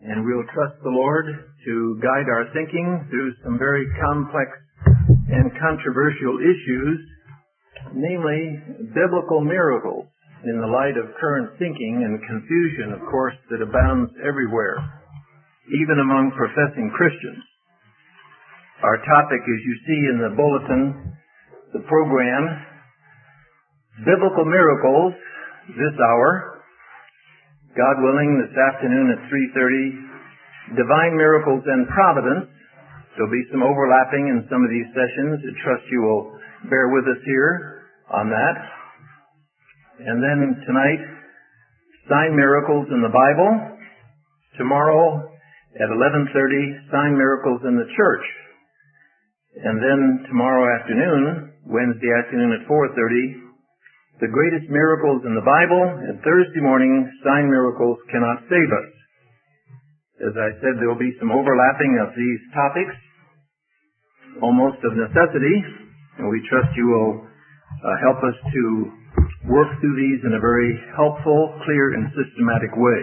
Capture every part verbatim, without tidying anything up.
and we'll trust the Lord to guide our thinking through some very complex and controversial issues, namely biblical miracles in the light of current thinking and confusion, of course, that abounds everywhere, even among professing Christians. Our topic, as you see in the bulletin, the program, Biblical Miracles, this hour, God willing, this afternoon at three thirty, Divine Miracles and Providence. There'll be some overlapping in some of these sessions. I trust you will bear with us here on that. And then tonight, Sign Miracles in the Bible. Tomorrow at eleven thirty, Sign Miracles in the Church. And then tomorrow afternoon, Wednesday afternoon at four thirty, The Greatest Miracles in the Bible, and Thursday morning, Sign Miracles Cannot Save Us. As I said, there will be some overlapping of these topics, almost of necessity, and we trust you will uh, help us to work through these in a very helpful, clear, and systematic way.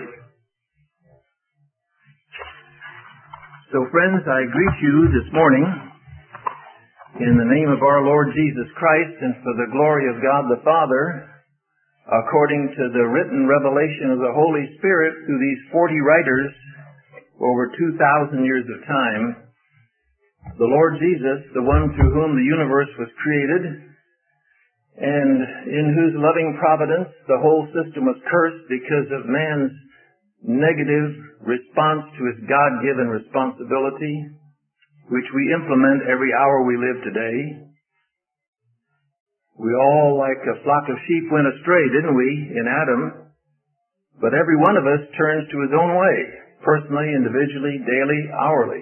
So friends, I greet you this morning in the name of our Lord Jesus Christ and for the glory of God the Father, according to the written revelation of the Holy Spirit through these forty writers over two thousand years of time, the Lord Jesus, the one through whom the universe was created, and in whose loving providence the whole system was cursed because of man's negative response to his God-given responsibility, which we implement every hour we live today. We all, like a flock of sheep, went astray, didn't we, in Adam? But every one of us turns to his own way, personally, individually, daily, hourly.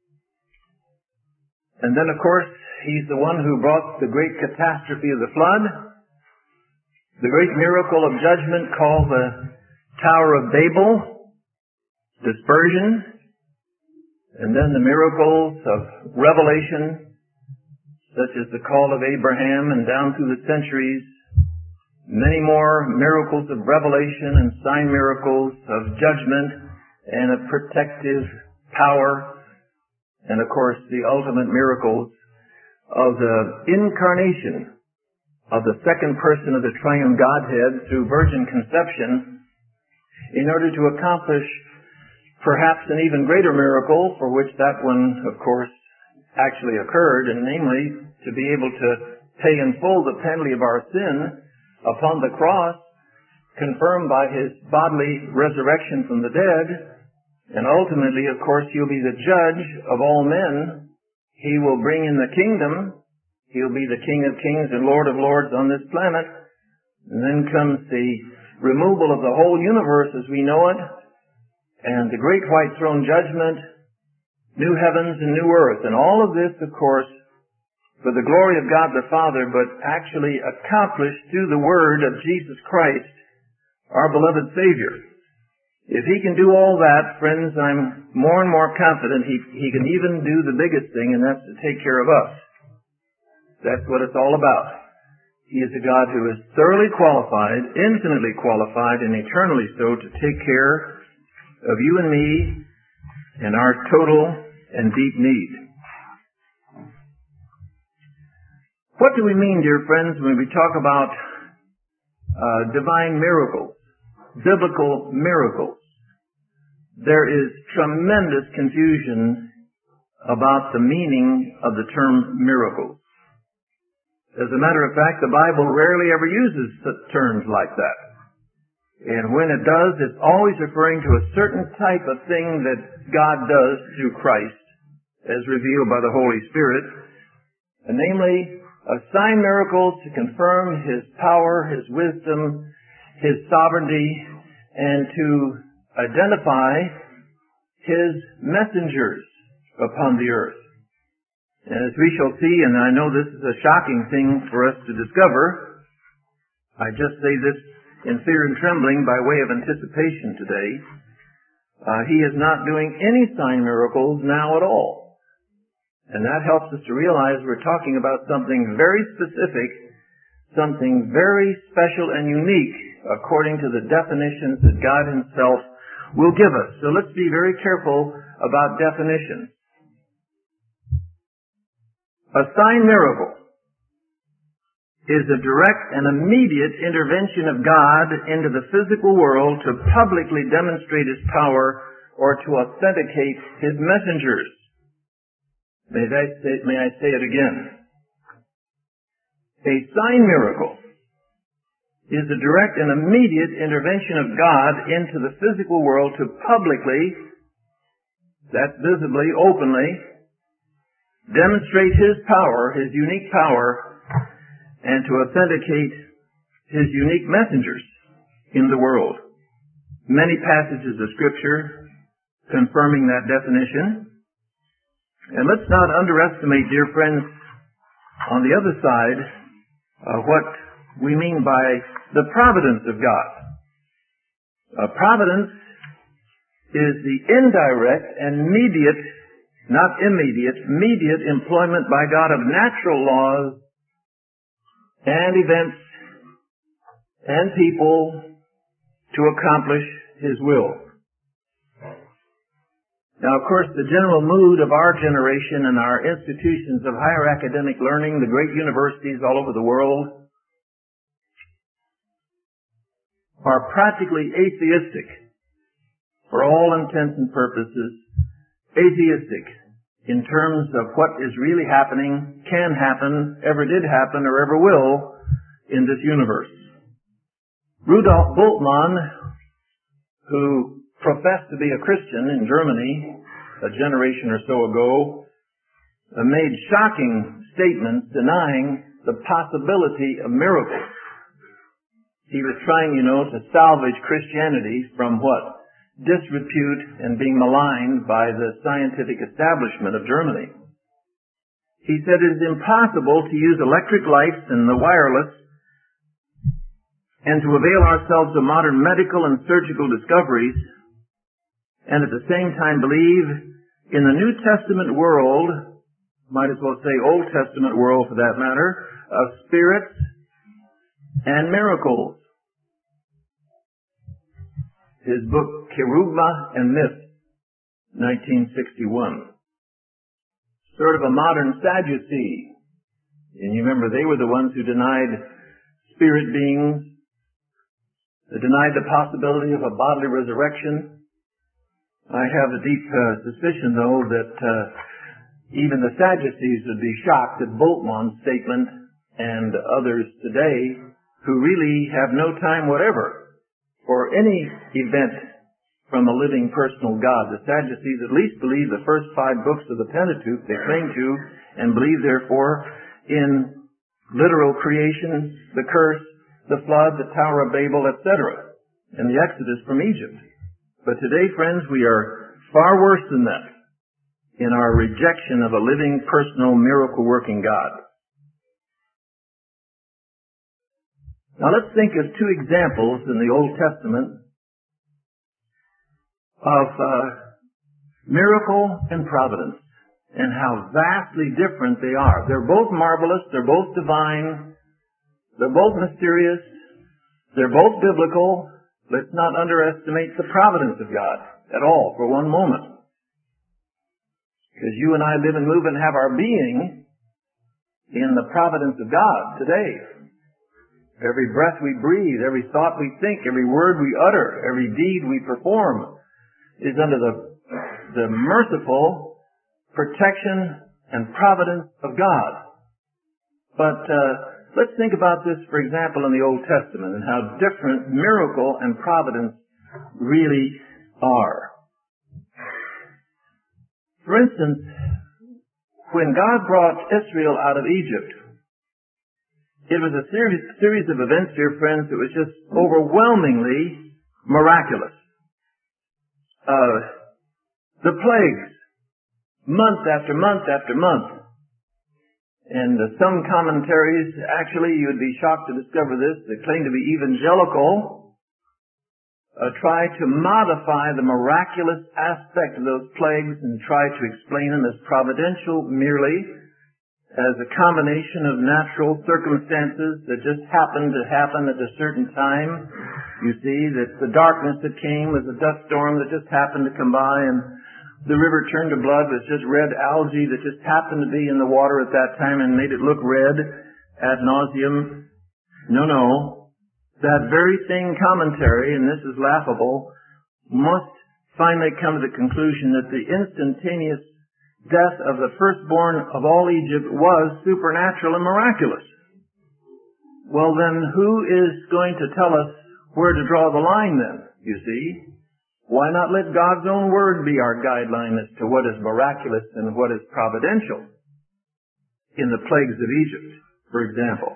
And then, of course, he's the one who brought the great catastrophe of the flood, the great miracle of judgment called the Tower of Babel, dispersion, and then the miracles of revelation, such as the call of Abraham, and down through the centuries, many more miracles of revelation and sign miracles of judgment and of protective power, and of course the ultimate miracles of the incarnation of the second person of the triune Godhead through virgin conception in order to accomplish perhaps an even greater miracle, for which that one, of course, actually occurred, and namely, to be able to pay in full the penalty of our sin upon the cross, confirmed by his bodily resurrection from the dead, and ultimately, of course, he'll be the judge of all men. He will bring in the kingdom. He'll be the King of kings and Lord of lords on this planet. And then comes the removal of the whole universe as we know it, and the great white throne judgment, new heavens and new earth. And all of this, of course, for the glory of God the Father, but actually accomplished through the word of Jesus Christ, our beloved Savior. If he can do all that, friends, I'm more and more confident he, he can even do the biggest thing, and that's to take care of us. That's what it's all about. He is a God who is thoroughly qualified, infinitely qualified, and eternally so to take care of you and me and our total and deep need. What do we mean, dear friends, when we talk about uh, divine miracles, biblical miracles? There is tremendous confusion about the meaning of the term miracles. As a matter of fact, the Bible rarely ever uses terms like that. And when it does, it's always referring to a certain type of thing that God does through Christ, as revealed by the Holy Spirit, and namely, a sign miracles to confirm His power, His wisdom, His sovereignty, and to identify His messengers upon the earth. And as we shall see, and I know this is a shocking thing for us to discover, I just say this in fear and trembling by way of anticipation today, uh, He is not doing any sign miracles now at all. And that helps us to realize we're talking about something very specific, something very special and unique according to the definitions that God Himself will give us. So let's be very careful about definitions. A sign miracle is a direct and immediate intervention of God into the physical world to publicly demonstrate His power or to authenticate His messengers. May I say, may I say it again? A sign miracle is a direct and immediate intervention of God into the physical world to publicly, that's visibly, openly, demonstrate His power, His unique power, and to authenticate His unique messengers in the world. Many passages of Scripture confirming that definition. And let's not underestimate, dear friends, on the other side, uh, what we mean by the providence of God. Uh, providence is the indirect and mediate, not immediate, mediate employment by God of natural laws and events and people to accomplish His will. Now, of course, the general mood of our generation and our institutions of higher academic learning, the great universities all over the world, are practically atheistic for all intents and purposes, atheistic in terms of what is really happening, can happen, ever did happen, or ever will in this universe. Rudolf Bultmann, who professed to be a Christian in Germany a generation or so ago, made shocking statements denying the possibility of miracles. He was trying, you know, to salvage Christianity from what? Disrepute and being maligned by the scientific establishment of Germany. He said it is impossible to use electric lights and the wireless and to avail ourselves of modern medical and surgical discoveries and at the same time believe in the New Testament world, might as well say Old Testament world for that matter, of spirits and miracles. His book, Kerugma and Myth, nineteen sixty-one. Sort of a modern Sadducee. And you remember they were the ones who denied spirit beings, they denied the possibility of a bodily resurrection. I have a deep uh, suspicion, though, that uh, even the Sadducees would be shocked at Bultmann's statement and others today who really have no time whatever for any event from a living personal God. The Sadducees at least believe the first five books of the Pentateuch they claim to, and believe, therefore, in literal creation, the curse, the flood, the Tower of Babel, et cetera, and the Exodus from Egypt. But today, friends, we are far worse than that in our rejection of a living, personal, miracle-working God. Now let's think of two examples in the Old Testament of uh, miracle and providence and how vastly different they are. They're both marvelous, they're both divine, they're both mysterious, they're both biblical. Let's not underestimate the providence of God at all for one moment. Because you and I live and move and have our being in the providence of God today. Every breath we breathe, every thought we think, every word we utter, every deed we perform is under the, the merciful protection and providence of God. But uh, let's think about this, for example, in the Old Testament and how different miracle and providence really are. For instance, when God brought Israel out of Egypt, it was a series, series of events, dear friends, that was just overwhelmingly miraculous. Uh, the plagues, month after month after month. And uh, some commentaries, actually, you would be shocked to discover this, that claim to be evangelical, uh, try to modify the miraculous aspect of those plagues and try to explain them as providential merely, as a combination of natural circumstances that just happened to happen at a certain time. You see that the darkness that came was a dust storm that just happened to come by, and the river turned to blood was just red algae that just happened to be in the water at that time and made it look red ad nauseum. No, no. That very same commentary, and this is laughable, must finally come to the conclusion that the instantaneous death of the firstborn of all Egypt was supernatural and miraculous. Well, then who is going to tell us where to draw the line then, you see? Why not let God's own word be our guideline as to what is miraculous and what is providential in the plagues of Egypt, for example?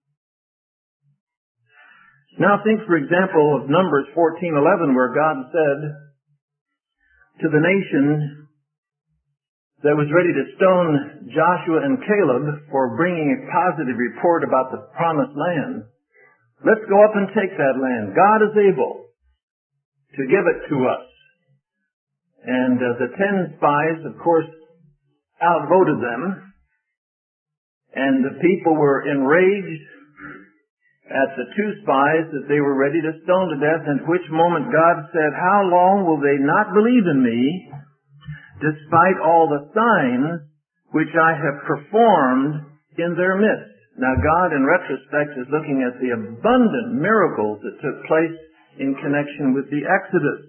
Now think, for example, of Numbers fourteen eleven, where God said to the nation that was ready to stone Joshua and Caleb for bringing a positive report about the promised land, let's go up and take that land. God is able to give it to us. And uh, the ten spies, of course, outvoted them. And the people were enraged at the two spies that they were ready to stone to death, at which moment God said, "How long will they not believe in me, despite all the signs which I have performed in their midst?" Now God, in retrospect, is looking at the abundant miracles that took place in connection with the Exodus.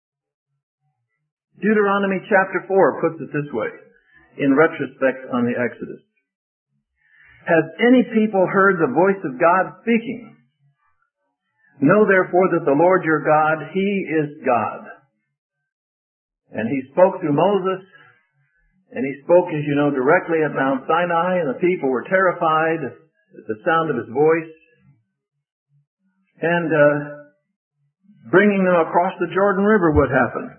Deuteronomy chapter four puts it this way, in retrospect on the Exodus. Has any people heard the voice of God speaking? Know therefore that the Lord your God, He is God. And He spoke through Moses, and He spoke, as you know, directly at Mount Sinai, and the people were terrified at the sound of His voice. And uh, bringing them across the Jordan River, what happened?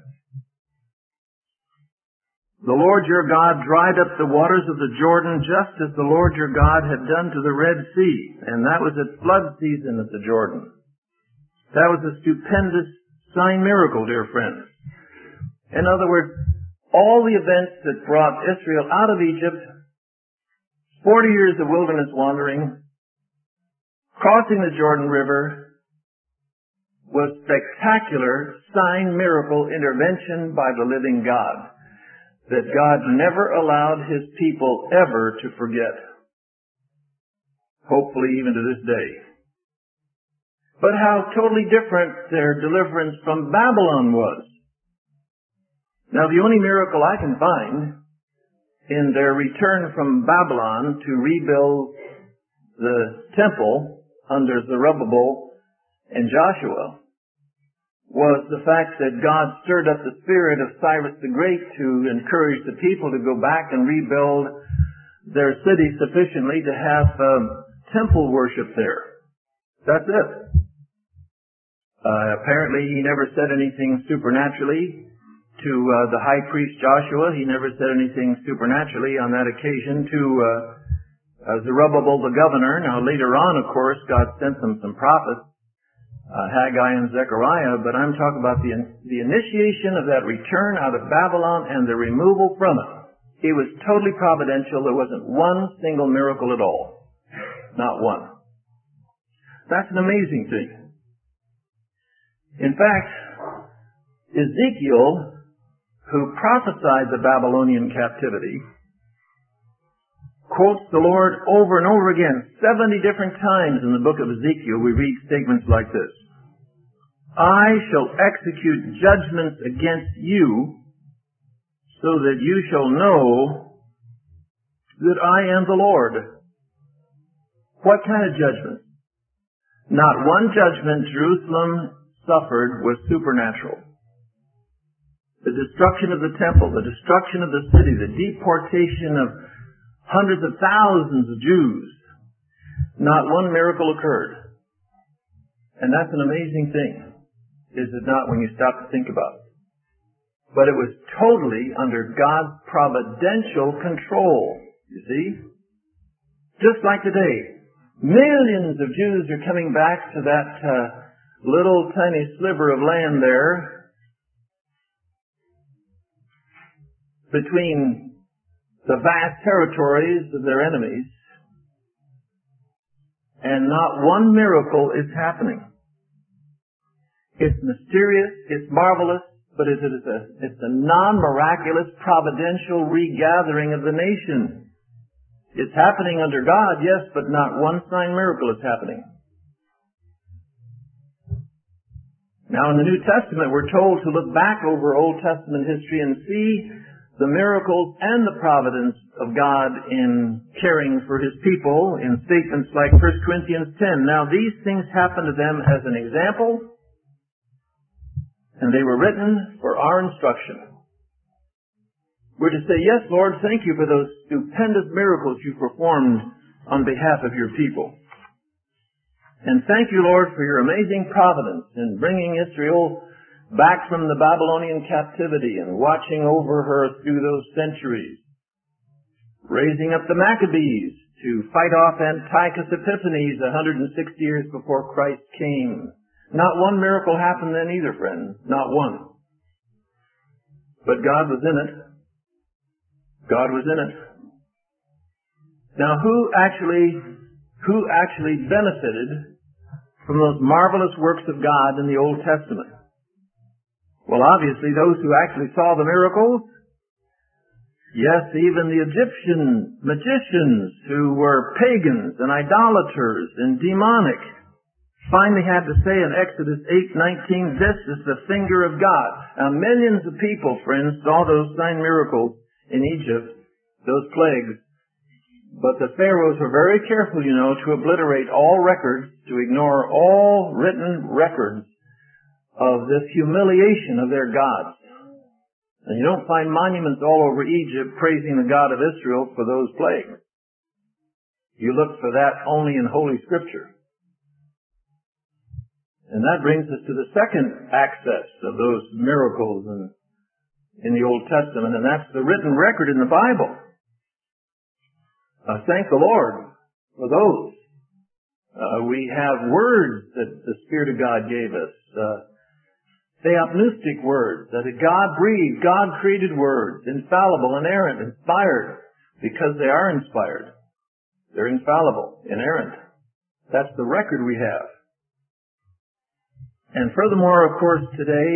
The Lord your God dried up the waters of the Jordan just as the Lord your God had done to the Red Sea. And that was at flood season at the Jordan. That was a stupendous sign miracle, dear friends. In other words, all the events that brought Israel out of Egypt, forty years of wilderness wandering, crossing the Jordan River, was spectacular sign miracle intervention by the living God that God never allowed His people ever to forget. Hopefully even to this day. But how totally different their deliverance from Babylon was. Now the only miracle I can find in their return from Babylon to rebuild the temple under Zerubbabel and Joshua was the fact that God stirred up the spirit of Cyrus the Great to encourage the people to go back and rebuild their city sufficiently to have um, temple worship there. That's it. Uh, apparently he never said anything supernaturally to uh, the high priest Joshua. He never said anything supernaturally on that occasion to uh, uh, Zerubbabel the governor. Now later on, of course, God sent them some prophets, uh, Haggai and Zechariah, but I'm talking about the, the initiation of that return out of Babylon and the removal from it. It was totally providential. There wasn't one single miracle at all. Not one. That's an amazing thing. In fact, Ezekiel, who prophesied the Babylonian captivity, quotes the Lord over and over again. seventy different times in the book of Ezekiel we read statements like this. I shall execute judgments against you so that you shall know that I am the Lord. What kind of judgment? Not one judgment Jerusalem suffered was supernatural. The destruction of the temple, the destruction of the city, the deportation of hundreds of thousands of Jews, not one miracle occurred. And that's an amazing thing, is it not, when you stop to think about it? But it was totally under God's providential control, you see? Just like today, millions of Jews are coming back to that uh, little tiny sliver of land there between the vast territories of their enemies, and not one miracle is happening. It's mysterious, it's marvelous, but it is a, it's a non-miraculous, providential regathering of the nation. It's happening under God, yes, but not one sign miracle is happening. Now in the New Testament, we're told to look back over Old Testament history and see the miracles and the providence of God in caring for His people in statements like First Corinthians ten. Now these things happened to them as an example, and they were written for our instruction. We're to say, yes, Lord, thank you for those stupendous miracles you performed on behalf of your people. And thank you, Lord, for your amazing providence in bringing Israel back from the Babylonian captivity and watching over her through those centuries. Raising up the Maccabees to fight off Antiochus Epiphanes one hundred sixty years before Christ came. Not one miracle happened then either, friends. Not one. But God was in it. God was in it. Now who actually, who actually benefited from those marvelous works of God in the Old Testament? Well, obviously those who actually saw the miracles. Yes, even the Egyptian magicians who were pagans and idolaters and demonic finally had to say in Exodus eight nineteen, this is the finger of God. Now millions of people, friends, saw those sign miracles in Egypt, those plagues. But the pharaohs were very careful, you know, to obliterate all records, to ignore all written records of this humiliation of their gods. And you don't find monuments all over Egypt praising the God of Israel for those plagues. You look for that only in Holy Scripture. And that brings us to the second access of those miracles in, in the Old Testament, and that's the written record in the Bible. Uh, thank the Lord for those. Uh, we have words that the Spirit of God gave us. Uh, theopneustic words, that God breathed, God created words, infallible, inerrant, inspired, because they are inspired. They're infallible, inerrant. That's the record we have. And furthermore, of course, today,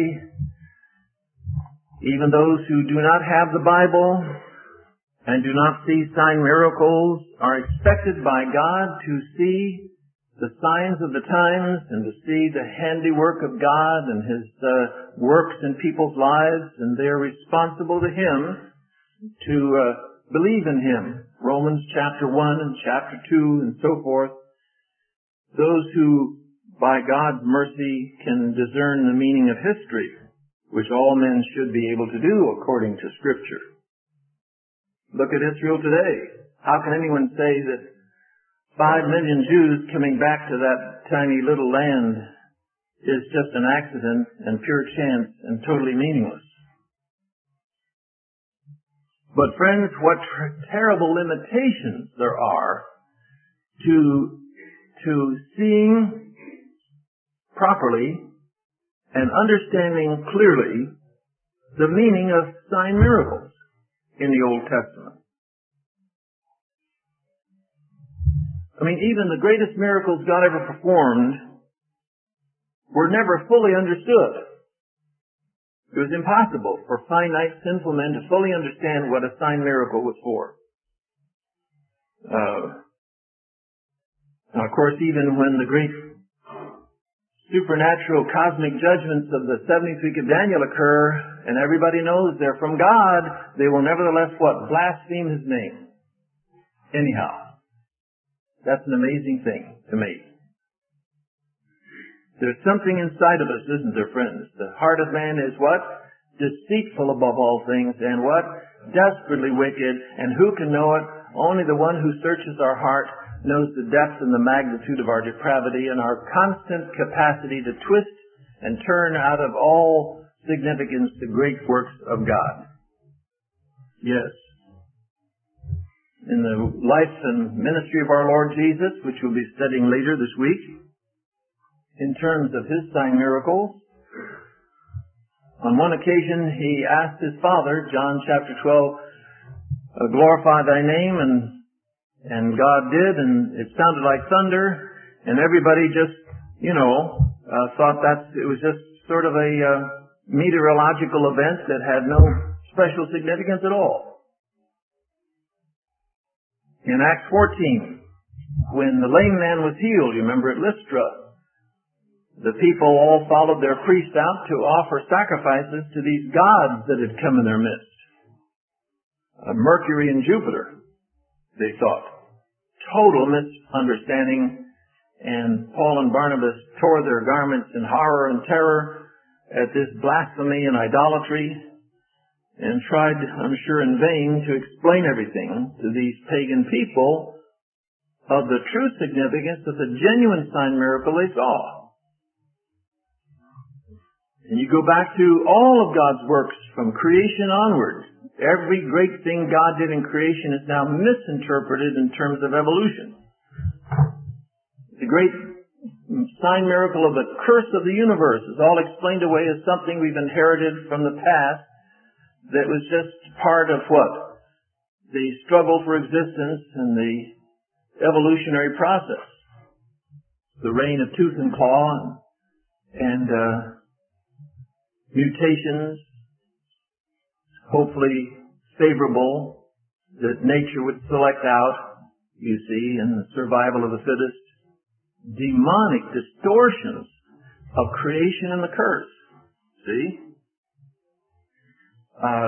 even those who do not have the Bible and do not see sign miracles are expected by God to see the signs of the times and to see the handiwork of God and His uh, works in people's lives, and they're responsible to Him to uh, believe in Him. Romans chapter one and chapter two and so forth. Those who, by God's mercy, can discern the meaning of history, which all men should be able to do according to Scripture. Look at Israel today. How can anyone say that Five million Jews coming back to that tiny little land is just an accident and pure chance and totally meaningless? But friends, what ter- terrible limitations there are to, to seeing properly and understanding clearly the meaning of sign miracles in the Old Testament. I mean, even the greatest miracles God ever performed were never fully understood. It was impossible for finite, sinful men to fully understand what a sign miracle was for. Uh, now, of course, even when the great supernatural cosmic judgments of the seventieth week of Daniel occur, and everybody knows they're from God, they will nevertheless, what? Blaspheme His name. Anyhow. That's an amazing thing to me. There's something inside of us, isn't there, friends? The heart of man is what? Deceitful above all things, and what? Desperately wicked. And who can know it? Only the one who searches our heart knows the depth and the magnitude of our depravity and our constant capacity to twist and turn out of all significance the great works of God. Yes. In the life and ministry of our Lord Jesus, which we'll be studying later this week, in terms of His sign miracles, on one occasion He asked His Father, John chapter twelve, uh, glorify thy name, and and God did, and it sounded like thunder, and everybody just, you know, uh, thought that it was just sort of a uh, meteorological event that had no special significance at all. In Acts fourteen, when the lame man was healed, you remember at Lystra, the people all followed their priest out to offer sacrifices to these gods that had come in their midst. Uh, Mercury and Jupiter, they thought. Total misunderstanding, and Paul and Barnabas tore their garments in horror and terror at this blasphemy and idolatry, and tried, I'm sure in vain, to explain everything to these pagan people of the true significance of the genuine sign miracle they saw. And you go back to all of God's works from creation onward. Every great thing God did in creation is now misinterpreted in terms of evolution. The great sign miracle of the curse of the universe is all explained away as something we've inherited from the past that was just part of what? The struggle for existence and the evolutionary process. The reign of tooth and claw and, and uh, mutations, hopefully favorable, that nature would select out, you see, in the survival of the fittest. Demonic distortions of creation and the curse. See? Uh,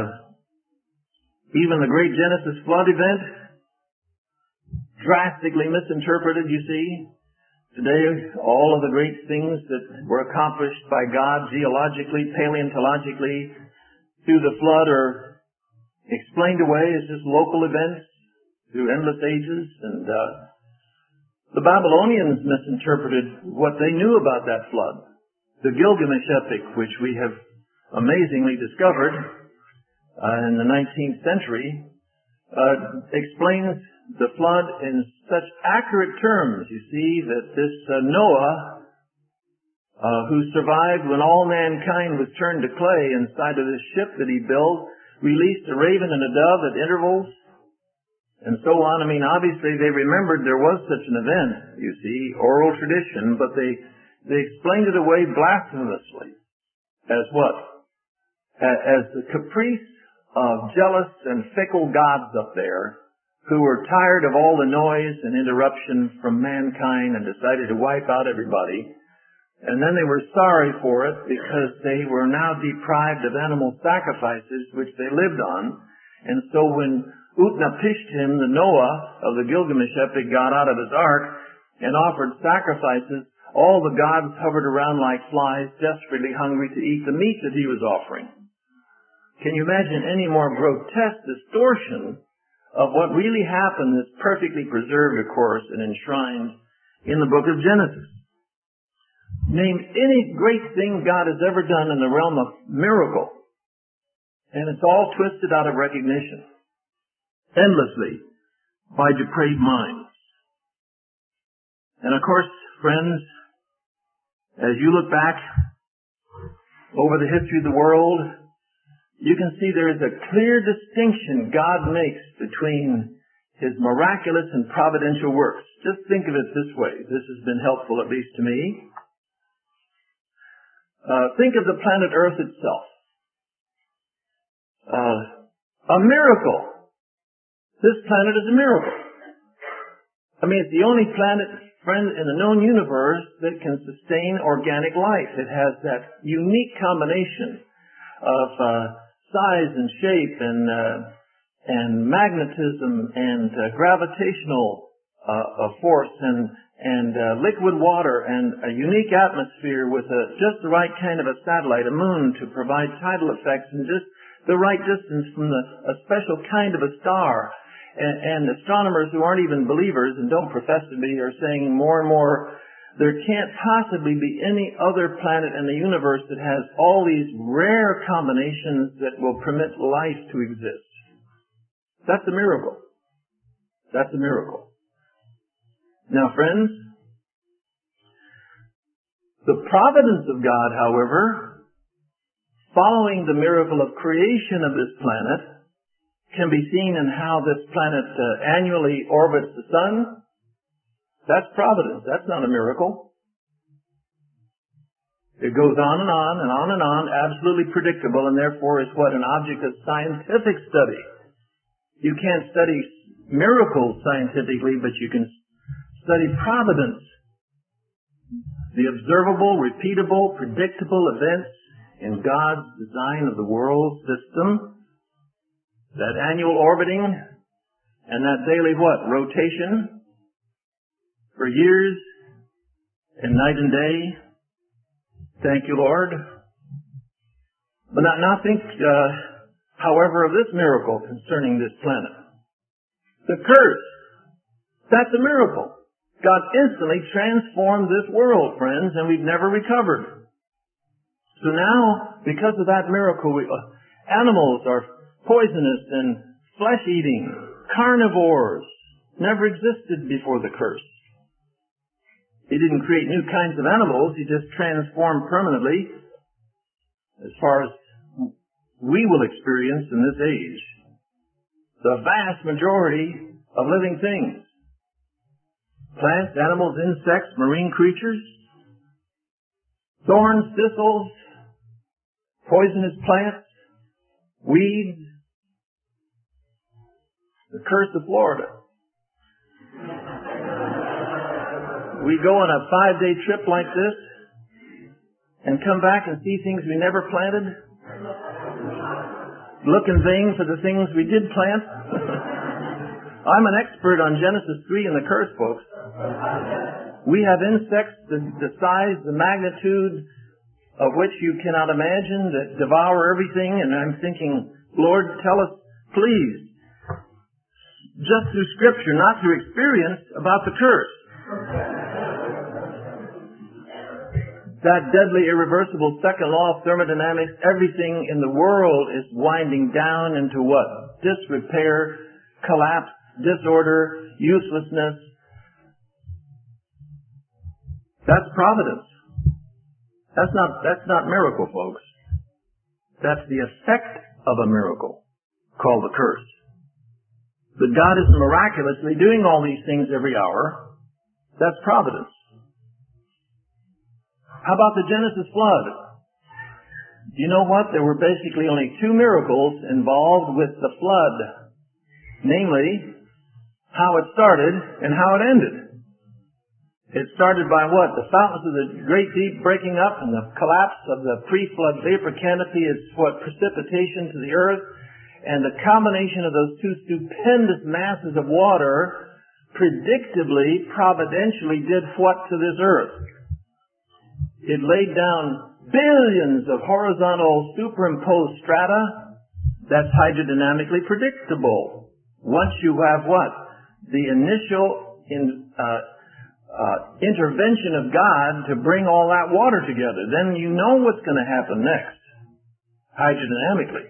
even the great Genesis flood event, drastically misinterpreted, you see. Today, all of the great things that were accomplished by God geologically, paleontologically, through the flood are explained away as just local events through endless ages. And uh, the Babylonians misinterpreted what they knew about that flood. The Gilgamesh epic, which we have amazingly discovered uh, in the nineteenth century, uh, explains the flood in such accurate terms, you see, that this uh, Noah, uh, who survived when all mankind was turned to clay inside of this ship that he built, released a raven and a dove at intervals, and so on. I mean, obviously they remembered there was such an event, you see, oral tradition, but they, they explained it away blasphemously. As what? As the caprice of jealous and fickle gods up there, who were tired of all the noise and interruption from mankind and decided to wipe out everybody. And then they were sorry for it because they were now deprived of animal sacrifices which they lived on. And so when Utnapishtim, the Noah of the Gilgamesh epic, got out of his ark and offered sacrifices, all the gods hovered around like flies, desperately hungry to eat the meat that he was offering. Can you imagine any more grotesque distortion of what really happened that's perfectly preserved, of course, and enshrined in the book of Genesis? Name any great thing God has ever done in the realm of miracle, and it's all twisted out of recognition, endlessly, by depraved minds. And of course, friends, as you look back over the history of the world, you can see there is a clear distinction God makes between His miraculous and providential works. Just think of it this way. This has been helpful, at least to me. Uh, think of the planet Earth itself. Uh, a miracle. This planet is a miracle. I mean, it's the only planet, friend, in the known universe that can sustain organic life. It has that unique combination of uh, size and shape and uh, and magnetism and uh, gravitational uh, force and and uh, liquid water and a unique atmosphere with a, just the right kind of a satellite, a moon, to provide tidal effects and just the right distance from the, a special kind of a star. And, and astronomers who aren't even believers and don't profess to be are saying more and more, there can't possibly be any other planet in the universe that has all these rare combinations that will permit life to exist. That's a miracle. That's a miracle. Now, friends, the providence of God, however, following the miracle of creation of this planet, can be seen in how this planet uh, annually orbits the sun. That's providence. That's not a miracle. It goes on and on and on and on, absolutely predictable, and therefore is what? An object of scientific study. You can't study miracles scientifically, but you can study providence. The observable, repeatable, predictable events in God's design of the world system, that annual orbiting, and that daily what? Rotation for years and night and day. Thank you, Lord. But now, now think, uh, however, of this miracle concerning this planet. The curse. That's a miracle. God instantly transformed this world, friends, and we've never recovered. So now, because of that miracle, we, uh, animals are poisonous and flesh-eating, carnivores, never existed before the curse. He didn't create new kinds of animals, he just transformed permanently, as far as we will experience in this age, the vast majority of living things. Plants, animals, insects, marine creatures, thorns, thistles, poisonous plants, weeds, the curse of Florida. We go on a five-day trip like this and come back and see things we never planted, look in vain for the things we did plant. I'm an expert on Genesis three and the curse, folks. We have insects the, the size, the magnitude of which you cannot imagine that devour everything, and I'm thinking, Lord, tell us, please, just through Scripture, not through experience, about the curse. That deadly, irreversible second law of thermodynamics, everything in the world is winding down into what? Disrepair, collapse, disorder, uselessness. That's providence. That's not, that's not miracle, folks. That's the effect of a miracle, called the curse. But God is miraculously doing all these things every hour. That's providence. How about the Genesis flood? Do you know what? There were basically only two miracles involved with the flood. Namely, how it started and how it ended. It started by what? The fountains of the great deep breaking up, and the collapse of the pre-flood vapor canopy is what? Precipitation to the earth. And the combination of those two stupendous masses of water predictably, providentially did what to this earth? It laid down billions of horizontal superimposed strata. That's hydrodynamically predictable. Once you have what? The initial in, uh, uh, intervention of God to bring all that water together. Then you know what's going to happen next, hydrodynamically.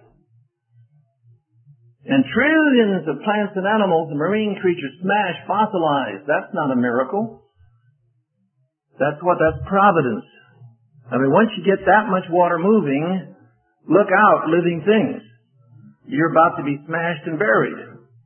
And trillions of plants and animals and marine creatures smashed, fossilized. That's not a miracle. That's what? That's providence. I mean, once you get that much water moving, look out, living things. You're about to be smashed and buried.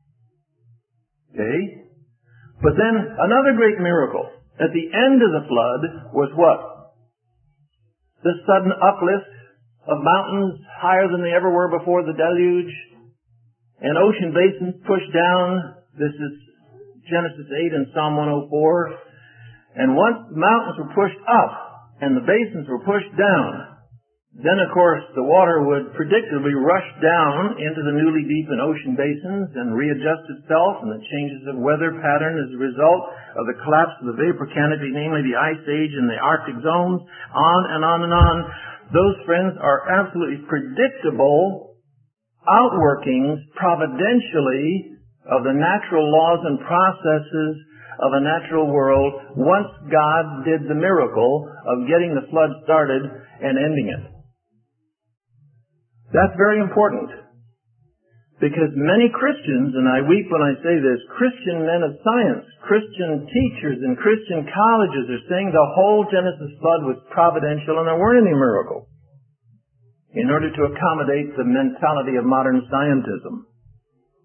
Okay? But then another great miracle at the end of the flood was what? The sudden uplift of mountains higher than they ever were before the deluge, and ocean basins pushed down. This is Genesis eight and Psalm one oh four. And once the mountains were pushed up and the basins were pushed down, then of course the water would predictably rush down into the newly deepened ocean basins and readjust itself, and the changes of weather pattern as a result of the collapse of the vapor canopy, namely the ice age and the Arctic zones, on and on and on. Those, friends, are absolutely predictable outworkings providentially of the natural laws and processes of a natural world once God did the miracle of getting the flood started and ending it. That's very important, because many Christians, and I weep when I say this, Christian men of science, Christian teachers in Christian colleges are saying the whole Genesis flood was providential and there weren't any miracles, in order to accommodate the mentality of modern scientism.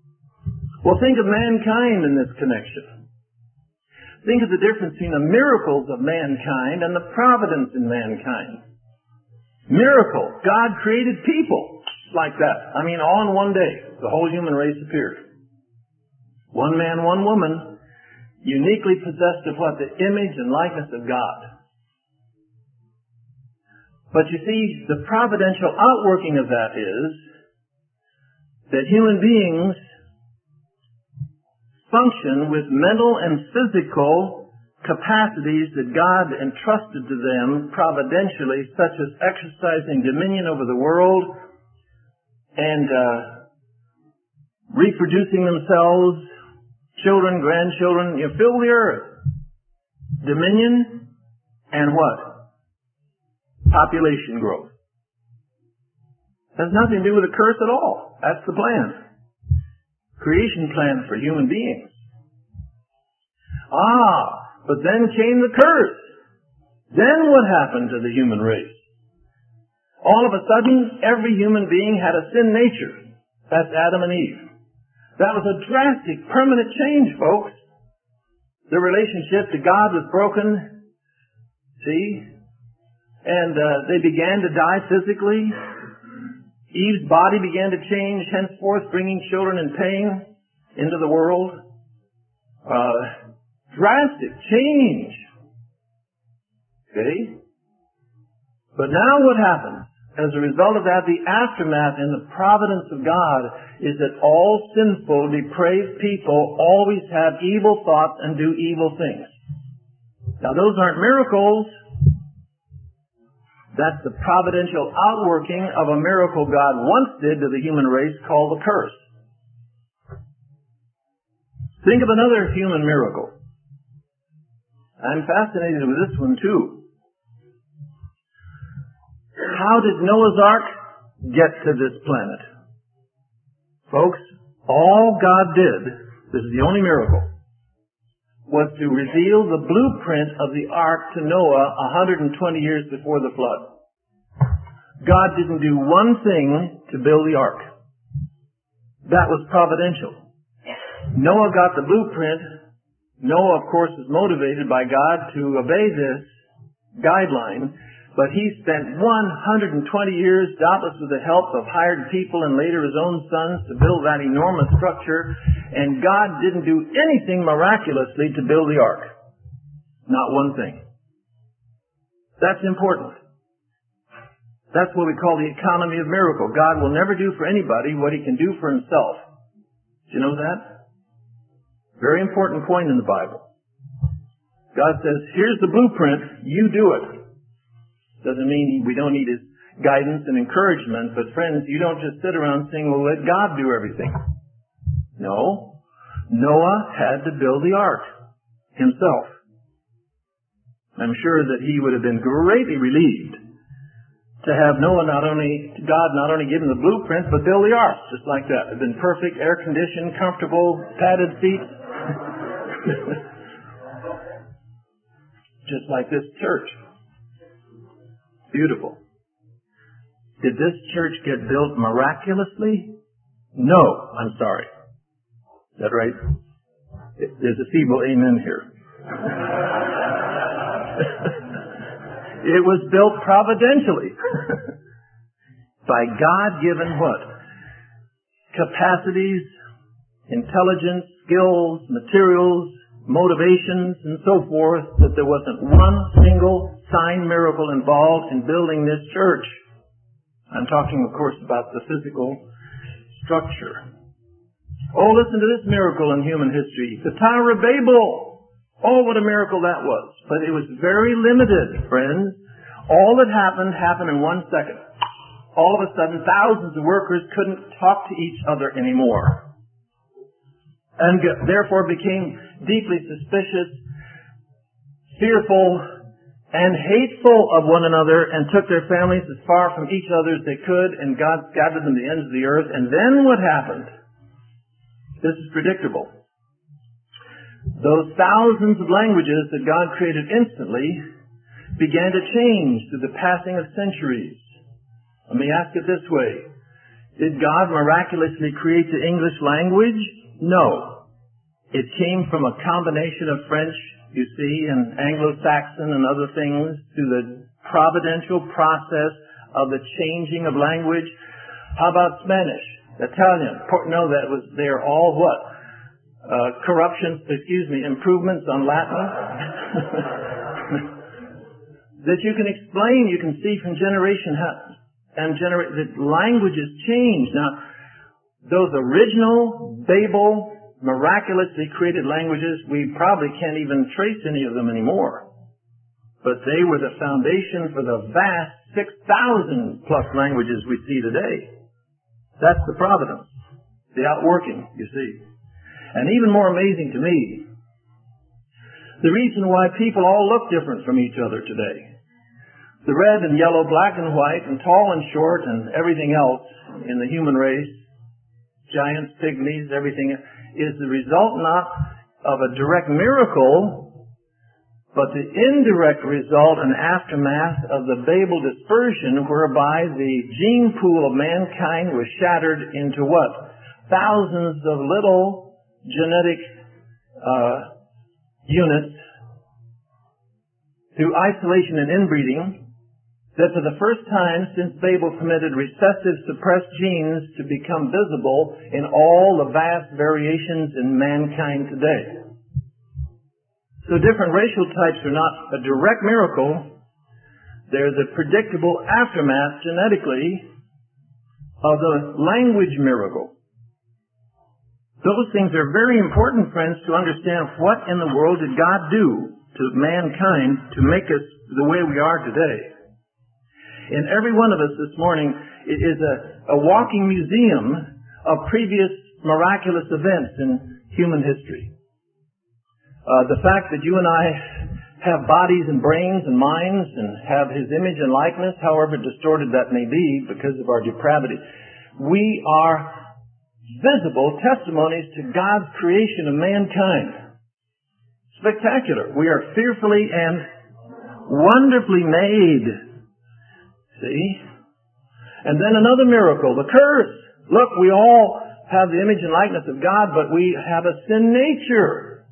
Well, think of mankind in this connection. Think of the difference between the miracles of mankind and the providence in mankind. Miracle. God created people like that. I mean, all in one day, the whole human race appeared. One man, one woman, uniquely possessed of what? The image and likeness of God. But you see, the providential outworking of that is that human beings function with mental and physical capacities that God entrusted to them providentially, such as exercising dominion over the world and uh, reproducing themselves, children, grandchildren, you know, fill the earth. Dominion and what? Population growth. Has nothing to do with a curse at all. That's the plan. Creation plan for human beings. Ah, but then came the curse. Then what happened to the human race? All of a sudden, every human being had a sin nature. That's Adam and Eve. That was a drastic, permanent change, folks. The relationship to God was broken. See? And uh, they began to die physically. Eve's body began to change, henceforth bringing children in pain into the world. Uh, drastic change. Okay? But now what happens? As a result of that, the aftermath in the providence of God is that all sinful, depraved people always have evil thoughts and do evil things. Now those aren't miracles. That's the providential outworking of a miracle God once did to the human race called the curse. Think of another human miracle. I'm fascinated with this one too. How did Noah's Ark get to this planet? Folks, all God did, this is the only miracle, was to reveal the blueprint of the ark to Noah one hundred twenty years before the flood. God didn't do one thing to build the ark. That was providential. Noah got the blueprint. Noah, of course, was motivated by God to obey this guideline, but he spent one hundred twenty years, doubtless with the help of hired people and later his own sons, to build that enormous structure, and God didn't do anything miraculously to build the ark. Not one thing. That's important. That's what we call the economy of miracle. God will never do for anybody what he can do for himself. Do you know that? Very important point in the Bible. God says, here's the blueprint, you do it. Doesn't mean we don't need his guidance and encouragement, but friends, you don't just sit around saying, well, let God do everything. No. Noah had to build the ark himself. I'm sure that he would have been greatly relieved to have Noah not only, God not only give him the blueprint, but build the ark, just like that. It had been perfect, air-conditioned, comfortable, padded seats. Just like this church. Beautiful. Did this church get built miraculously? No, I'm sorry. Is that right? There's a feeble amen here. It was built providentially. By God-given what? Capacities, intelligence, skills, materials, motivations, and so forth, that there wasn't one single sign miracle involved in building this church. I'm talking, of course, about the physical structure. Oh, listen to this miracle in human history. The Tower of Babel. Oh, what a miracle that was. But it was very limited, friends. All that happened, happened in one second. All of a sudden, thousands of workers couldn't talk to each other anymore. And therefore became deeply suspicious, fearful, and hateful of one another, and took their families as far from each other as they could, and God scattered them to the ends of the earth. And then what happened? This is predictable. Those thousands of languages that God created instantly began to change through the passing of centuries. Let me ask it this way. Did God miraculously create the English language No. It came from a combination of French, you see, and Anglo-Saxon and other things through the providential process of the changing of language. How about Spanish, Italian? No, that was, they're all what? Uh, corruptions, excuse me, improvements on Latin. That you can explain, you can see from generation and generation, that languages change. Now, those original Babel, miraculously created languages, we probably can't even trace any of them anymore. But they were the foundation for the vast six thousand plus languages we see today. That's the providence, the outworking, you see. And even more amazing to me, the reason why people all look different from each other today. The red and yellow, black and white, and tall and short, and everything else in the human race, giants, pygmies, everything, is the result not of a direct miracle, but the indirect result and aftermath of the Babel dispersion, whereby the gene pool of mankind was shattered into what? Thousands of little genetic uh, units through isolation and inbreeding, that for the first time since Babel permitted recessive suppressed genes to become visible in all the vast variations in mankind today. So different racial types are not a direct miracle. They're the predictable aftermath genetically of the language miracle. Those things are very important, friends, to understand what in the world did God do to mankind to make us the way we are today. In every one of us this morning is a, a walking museum of previous miraculous events in human history. Uh, the fact that you and I have bodies and brains and minds and have His image and likeness, however distorted that may be because of our depravity, we are visible testimonies to God's creation of mankind. Spectacular. We are fearfully and wonderfully made. See? And then another miracle, the curse. Look, we all have the image and likeness of God, but we have a sin nature.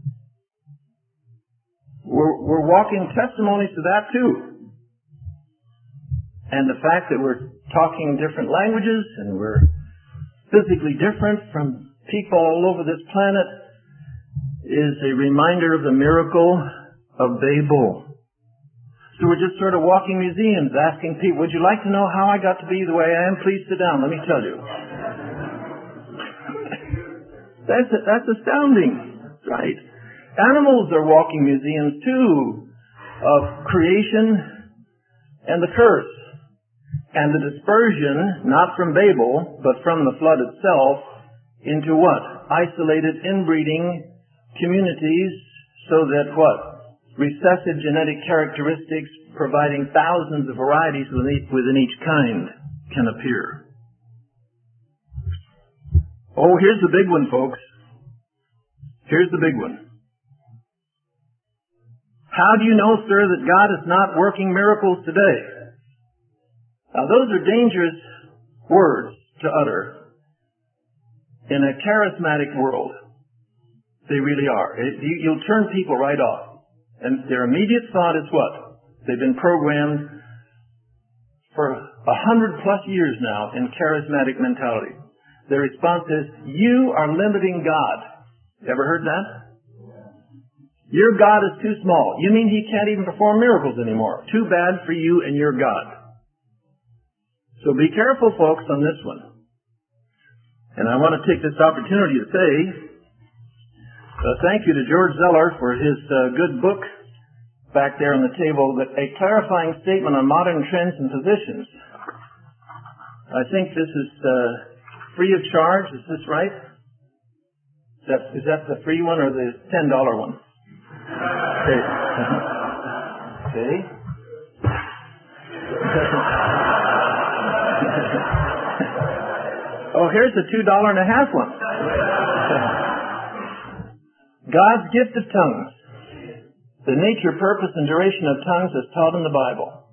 We're, we're walking testimonies to that too. And the fact that we're talking different languages and we're physically different from people all over this planet is a reminder of the miracle of Babel. So we're just sort of walking museums asking people, would you like to know how I got to be the way I am? Please sit down. Let me tell you. that's, that's astounding, right? Animals are walking museums too of creation and the curse and the dispersion, not from Babel, but from the flood itself, into what? Isolated inbreeding communities so that what? Recessive genetic characteristics providing thousands of varieties within each kind can appear. Oh, here's the big one, folks. Here's the big one. How do you know, sir, that God is not working miracles today? Now, those are dangerous words to utter in a charismatic world. They really are. It, you, you'll turn people right off. And their immediate thought is what? They've been programmed for a hundred plus years now in charismatic mentality. Their response is, you are limiting God. Ever heard that? Your God is too small. You mean He can't even perform miracles anymore. Too bad for you and your God. So be careful, folks, on this one. And I want to take this opportunity to say, Uh, thank you to George Zeller for his uh, good book back there on the table, that A Clarifying Statement on Modern Trends and Positions. I think this is uh, free of charge. Is this right? Is that, is that the free one or the ten dollar one? Okay. Okay. Oh, here's the two dollar and a half one. God's gift of tongues. The nature, purpose, and duration of tongues as taught in the Bible.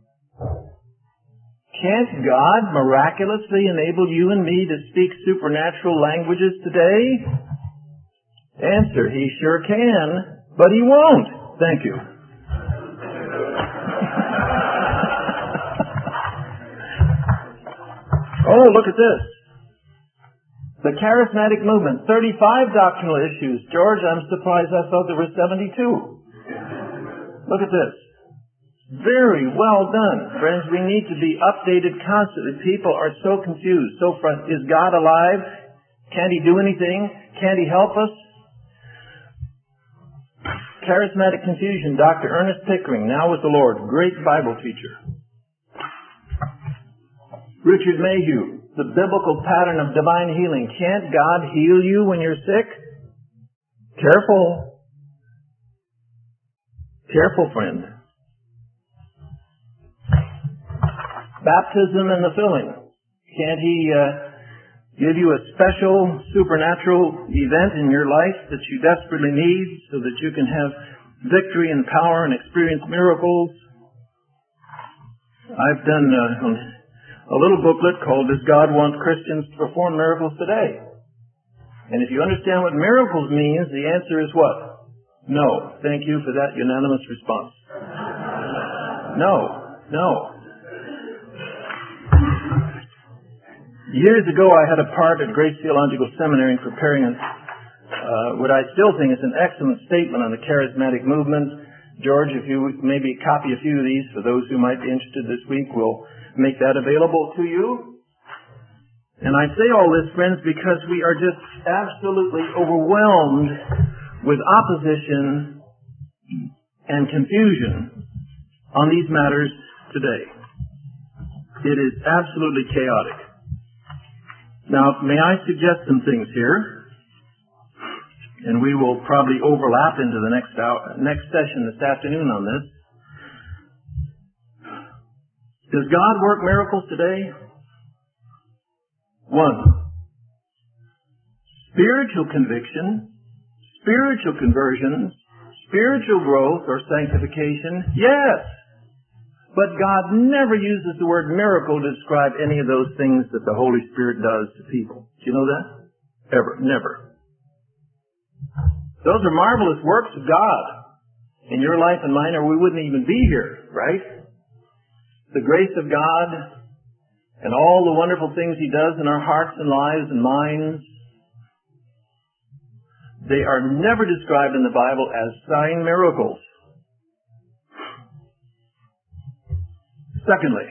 Can't God miraculously enable you and me to speak supernatural languages today? Answer, he sure can, but he won't. Thank you. Oh, look at this. The charismatic movement, thirty-five doctrinal issues. George, I'm surprised I thought there were seventy-two. Look at this. Very well done. Friends, we need to be updated constantly. People are so confused, so frustrated. Is God alive? Can't he do anything? Can't he help us? Charismatic confusion. Doctor Ernest Pickering, now with the Lord. Great Bible teacher. Richard Mayhew, the biblical pattern of divine healing. Can't God heal you when you're sick? Careful. Careful, friend. Baptism and the filling. Can't he uh, give you a special supernatural event in your life that you desperately need so that you can have victory and power and experience miracles? I've done uh, a little booklet called Does God Want Christians to Perform Miracles Today? And if you understand what miracles means, the answer is what? No. Thank you for that unanimous response. No. No. Years ago, I had a part at Grace Theological Seminary in preparing an, uh, what I still think is an excellent statement on the charismatic movement. George, if you maybe copy a few of these for those who might be interested this week, we'll make that available to you. And I say all this, friends, because we are just absolutely overwhelmed with opposition and confusion on these matters today. It is absolutely chaotic. Now, may I suggest some things here? And we will probably overlap into the next hour, next session this afternoon on this. Does God work miracles today? One, spiritual conviction, spiritual conversions, spiritual growth or sanctification, yes. But God never uses the word miracle to describe any of those things that the Holy Spirit does to people. Do you know that? Ever. Never. Those are marvelous works of God in your life and mine, or we wouldn't even be here, right? The grace of God and all the wonderful things He does in our hearts and lives and minds, they are never described in the Bible as sign miracles. Secondly,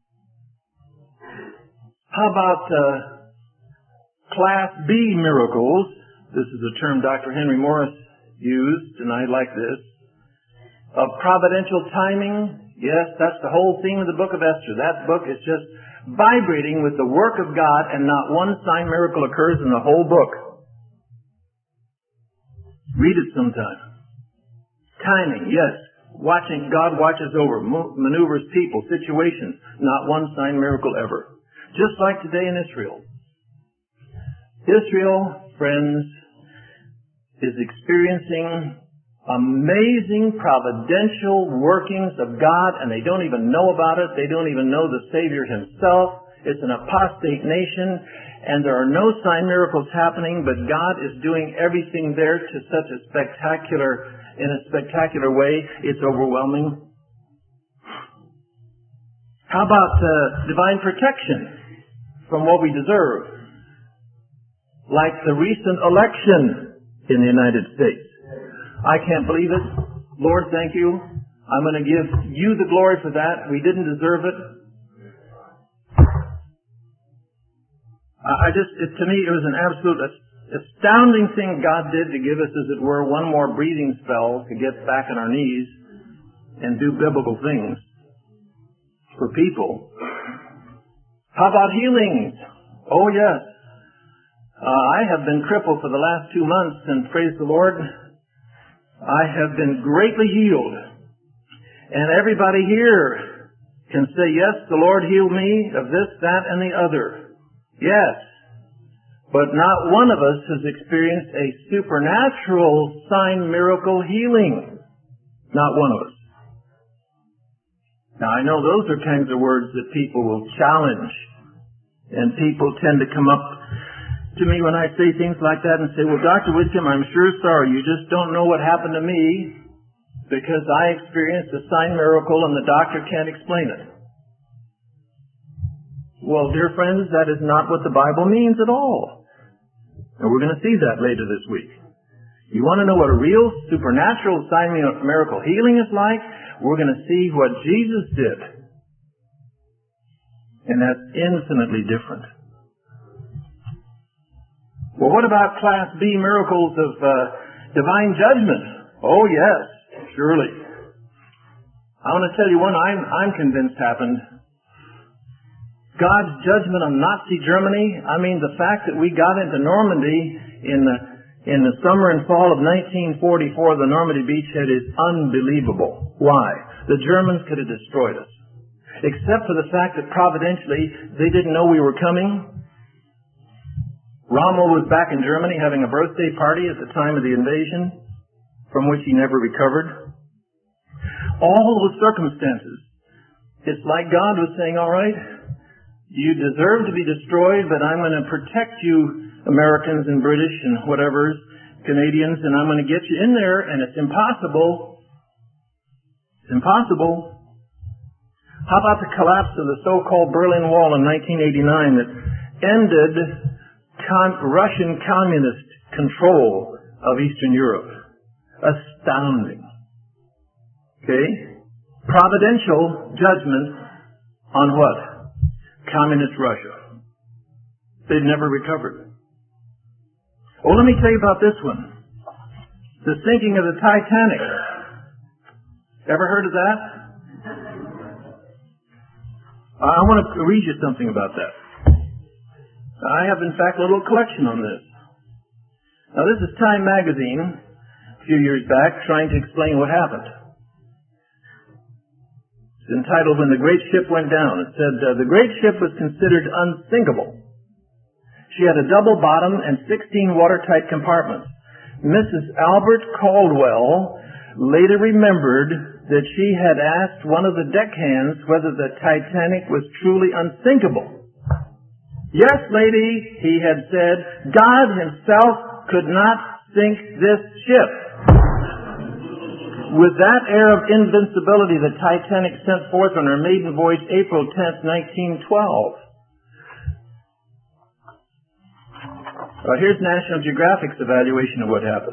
how about uh, Class B miracles? This is a term Doctor Henry Morris used, and I like this. Of providential timing. Yes, that's the whole theme of the book of Esther. That book is just vibrating with the work of God, and not one sign miracle occurs in the whole book. Read it sometime. Timing, yes. Watching, God watches over, maneuvers people, situations. Not one sign miracle ever. Just like today in Israel. Israel, friends, is experiencing amazing providential workings of God, and they don't even know about it. They don't even know the Savior Himself. It's an apostate nation, and there are no sign miracles happening, but God is doing everything there to such a spectacular, in a spectacular way, it's overwhelming. How about uh, divine protection from what we deserve? Like the recent election in the United States. I can't believe it. Lord, thank you. I'm going to give you the glory for that. We didn't deserve it. I just, it, to me, it was an absolute astounding thing God did to give us, as it were, one more breathing spell to get back on our knees and do biblical things for people. How about healings? Oh, yes. Uh, I have been crippled for the last two months, and praise the Lord, I have been greatly healed. And everybody here can say, yes, the Lord healed me of this, that, and the other. Yes. But not one of us has experienced a supernatural sign miracle healing. Not one of us. Now, I know those are kinds of words that people will challenge. And people tend to come up to me when I say things like that and say, well, Doctor Whitcomb, I'm sure sorry. You just don't know what happened to me because I experienced a sign miracle and the doctor can't explain it. Well, dear friends, that is not what the Bible means at all. And we're going to see that later this week. You want to know what a real supernatural sign miracle healing is like? We're going to see what Jesus did. And that's infinitely different. Well, what about Class B miracles of uh, divine judgment? Oh, yes, surely. I want to tell you one I'm, I'm convinced happened. God's judgment on Nazi Germany. I mean, the fact that we got into Normandy in the, in the summer and fall of nineteen forty-four, the Normandy beachhead, is unbelievable. Why? The Germans could have destroyed us. Except for the fact that providentially they didn't know we were coming. Rommel was back in Germany having a birthday party at the time of the invasion, from which he never recovered. All those circumstances. It's like God was saying, all right, you deserve to be destroyed, but I'm going to protect you, Americans and British and whatever, Canadians, and I'm going to get you in there, and it's impossible. It's impossible. How about the collapse of the so-called Berlin Wall in nineteen eighty-nine that ended con- Russian communist control of Eastern Europe? Astounding. Okay? Providential judgment on what? Communist Russia. They've never recovered. Oh, let me tell you about this one. The sinking of the Titanic. Ever heard of that? I want to read you something about that. I have, in fact, a little collection on this. Now, this is Time magazine, a few years back, trying to explain what happened. It's entitled, When the Great Ship Went Down. It said, uh, the great ship was considered unsinkable. She had a double bottom and sixteen watertight compartments. Missus Albert Caldwell later remembered that she had asked one of the deckhands whether the Titanic was truly unsinkable. Yes, lady, he had said, God himself could not sink this ship. With that air of invincibility, the Titanic sent forth on her maiden voyage April tenth, nineteen twelve. Uh, here's National Geographic's evaluation of what happened.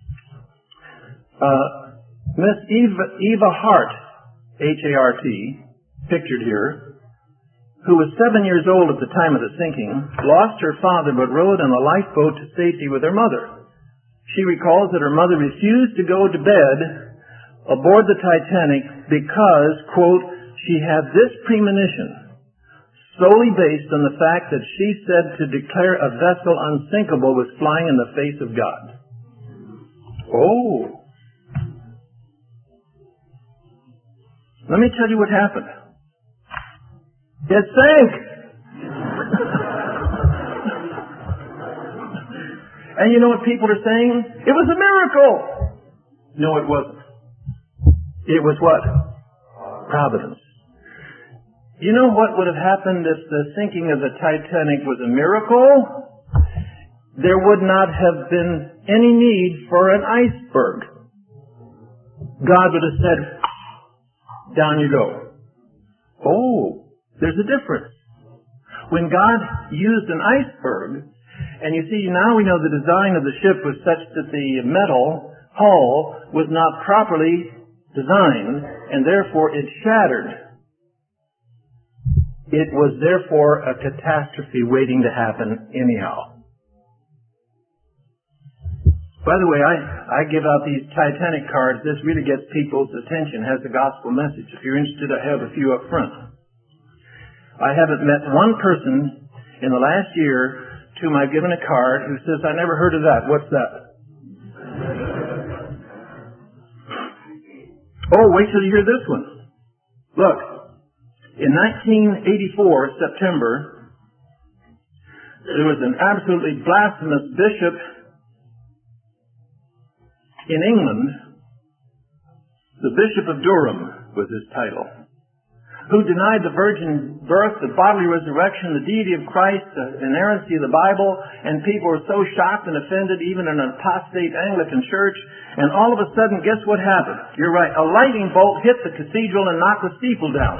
Uh, Miss Eva, Eva Hart, H A R T, pictured here, who was seven years old at the time of the sinking, lost her father but rode on a lifeboat to safety with her mother. She recalls that her mother refused to go to bed aboard the Titanic because, quote, she had this premonition, solely based on the fact that she said to declare a vessel unsinkable was flying in the face of God. Oh. Let me tell you what happened. It sank. And you know what people are saying? It was a miracle. No, it wasn't. It was what? Providence. You know what would have happened if the sinking of the Titanic was a miracle? There would not have been any need for an iceberg. God would have said, down you go. Oh, there's a difference. When God used an iceberg, and you see, now we know the design of the ship was such that the metal hull was not properly designed, and therefore it shattered. It was therefore a catastrophe waiting to happen anyhow. By the way, I, I give out these Titanic cards. This really gets people's attention, has a gospel message. If you're interested, I have a few up front. I haven't met one person in the last year to whom I've given a card who says, I never heard of that. What's that? Oh, wait till you hear this one. Look, in nineteen eighty-four, September, there was an absolutely blasphemous bishop in England. The Bishop of Durham was his title, who denied the virgin birth, the bodily resurrection, the deity of Christ, the inerrancy of the Bible, and people were so shocked and offended, even in an apostate Anglican church. And all of a sudden, guess what happened? You're right. A lightning bolt hit the cathedral and knocked the steeple down.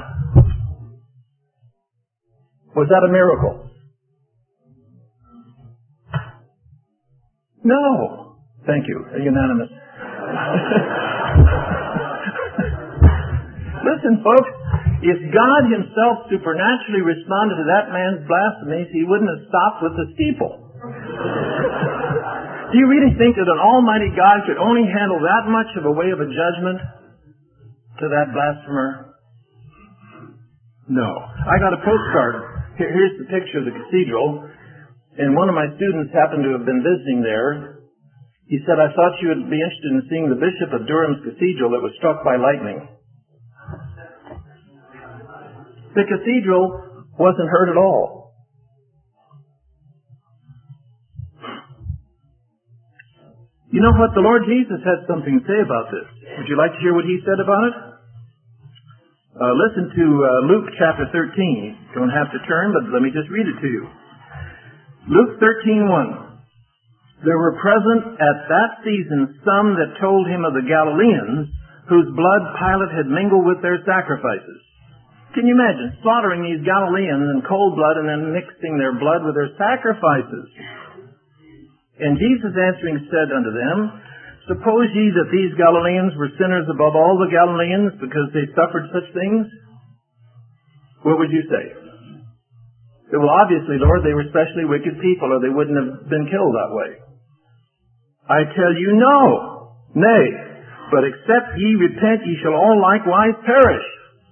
Was that a miracle? No. Thank you. Unanimous. Listen, folks, if God himself supernaturally responded to that man's blasphemies, he wouldn't have stopped with the steeple. Do you really think that an almighty God could only handle that much of a way of a judgment to that blasphemer? No. I got a postcard. Here, here's the picture of the cathedral. And one of my students happened to have been visiting there. He said, I thought you would be interested in seeing the Bishop of Durham's cathedral that was struck by lightning. The cathedral wasn't hurt at all. You know what? The Lord Jesus had something to say about this. Would you like to hear what he said about it? Uh, listen to uh, Luke chapter thirteen. You don't have to turn, but let me just read it to you. Luke thirteen one. There were present at that season some that told him of the Galileans, whose blood Pilate had mingled with their sacrifices. Can you imagine slaughtering these Galileans in cold blood and then mixing their blood with their sacrifices? And Jesus answering said unto them, Suppose ye that these Galileans were sinners above all the Galileans because they suffered such things? What would you say? Well, obviously, Lord, they were especially wicked people, or they wouldn't have been killed that way. I tell you, no. Nay, but except ye repent, ye shall all likewise perish.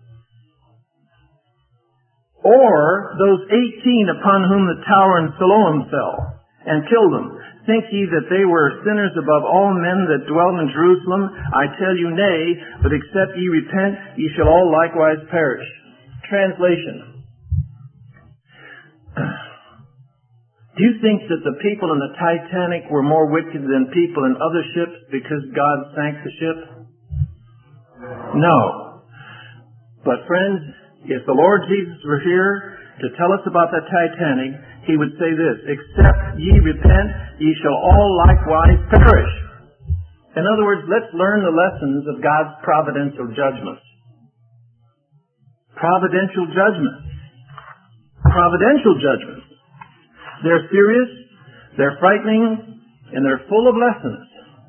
Or those eighteen upon whom the tower in Siloam fell, and killed them. Think ye that they were sinners above all men that dwell in Jerusalem? I tell you, nay, but except ye repent, ye shall all likewise perish. Translation. Do you think that the people in the Titanic were more wicked than people in other ships because God sank the ship? No. But friends, if the Lord Jesus were here to tell us about the Titanic, he would say this, Except ye repent, ye shall all likewise perish. In other words, let's learn the lessons of God's providential judgments. Providential judgments. Providential judgments. They're serious, they're frightening, and they're full of lessons.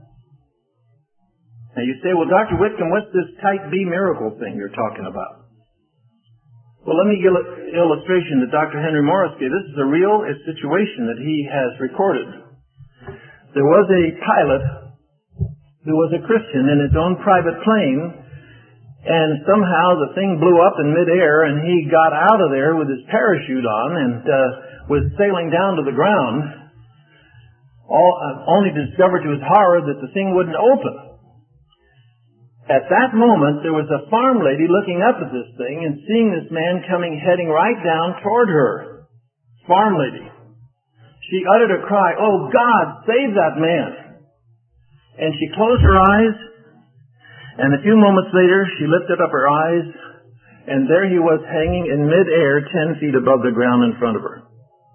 Now you say, well, Doctor Whitcomb, what's this type B miracle thing you're talking about? Well, let me give an illustration that Doctor Henry Morris gave. This is a real situation that he has recorded. There was a pilot who was a Christian in his own private plane, and somehow the thing blew up in midair, and he got out of there with his parachute on and uh, was sailing down to the ground, all, uh, only to discover to his horror that the thing wouldn't open. At that moment, there was a farm lady looking up at this thing and seeing this man coming, heading right down toward her. Farm lady. She uttered a cry, "Oh God, save that man!" And she closed her eyes, and a few moments later, she lifted up her eyes, and there he was hanging in midair, ten feet above the ground in front of her.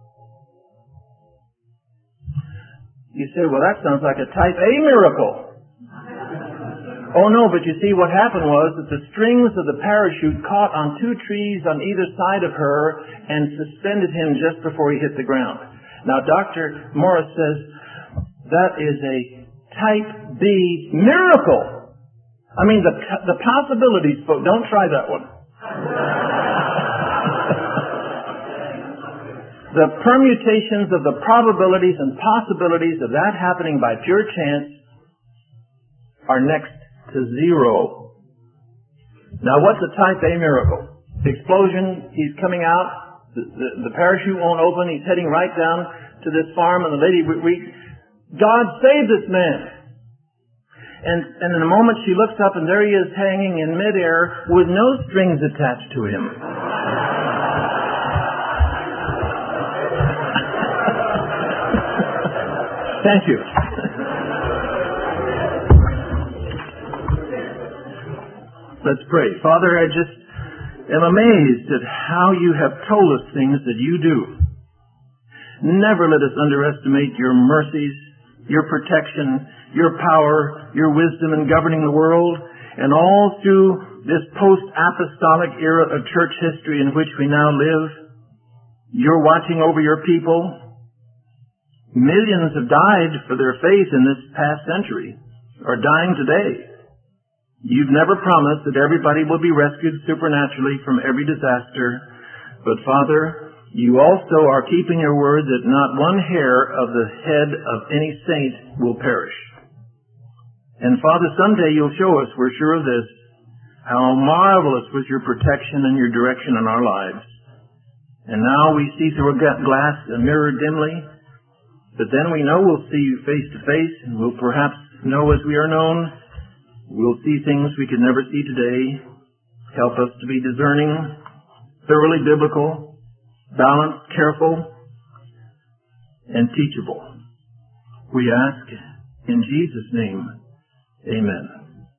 You say, well, that sounds like a type A miracle. Oh no, but you see what happened was that the strings of the parachute caught on two trees on either side of her and suspended him just before he hit the ground. Now Doctor Morris says that is a type B miracle. I mean, the, the possibilities, folks, don't try that one. The permutations of the probabilities and possibilities of that happening by pure chance are next to zero. Now, what's a type A miracle? The explosion, he's coming out, the, the, the parachute won't open, he's heading right down to this farm, and the lady, we, we, God save this man! And, and in a moment she looks up, and there he is hanging in midair with no strings attached to him. Thank you. Let's pray. Father, I just am amazed at how you have told us things that you do. Never let us underestimate your mercies, your protection, your power, your wisdom in governing the world, and all through this post-apostolic era of church history in which we now live. You're watching over your people. Millions have died for their faith in this past century, or dying today. You've never promised that everybody will be rescued supernaturally from every disaster. But Father, you also are keeping your word that not one hair of the head of any saint will perish. And Father, someday you'll show us, we're sure of this, how marvelous was your protection and your direction in our lives. And now we see through a glass, a mirror dimly, but then we know we'll see you face to face, and we'll perhaps know as we are known. We'll see things we could never see today. Help us to be discerning, thoroughly biblical, balanced, careful, and teachable. We ask in Jesus' name, amen.